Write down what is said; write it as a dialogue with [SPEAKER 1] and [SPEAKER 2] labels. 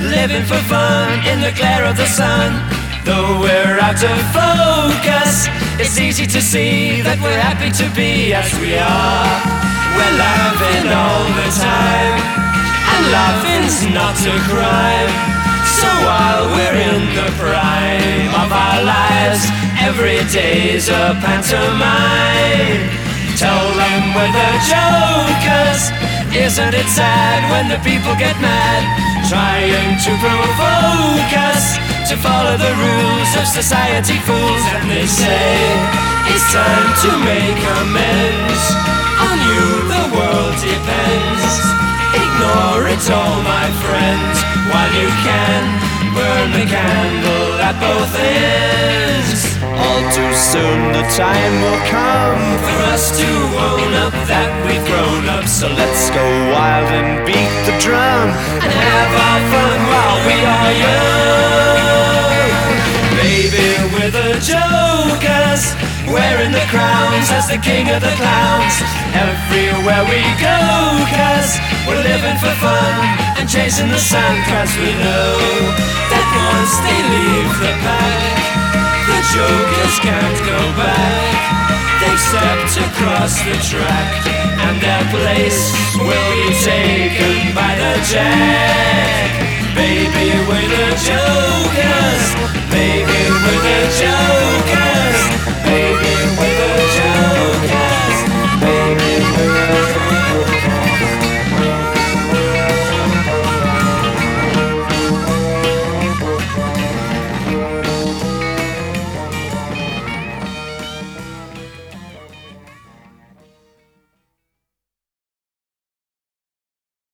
[SPEAKER 1] living for fun in the glare of the sun. Though we're out of focus, it's easy to see that we're happy to be as we are. We're laughing all the time, and laughing's not a crime. So while we're in the prime of our lives, every day's a pantomime. Tell them we're the jokers. Isn't it sad when the people get mad, trying to provoke us to follow the rules of society fools? And they say it's time to make amends. On you the world depends. Ignore it all, my friends, while you can. Burn the candle at both ends.
[SPEAKER 2] All too soon the time will come
[SPEAKER 1] for us to own up that we've grown up. So
[SPEAKER 2] let's go wild and beat the drum
[SPEAKER 1] and have our fun while we are young. Baby, we're the jokers, wearing the crowns as the king of the clowns. Everywhere we go, 'cause we're living for fun and chasing the sun. 'Cause we know that once they leave the pack, the jokers can't go back. They've stepped across the track, and their place will be taken by the jack. Baby,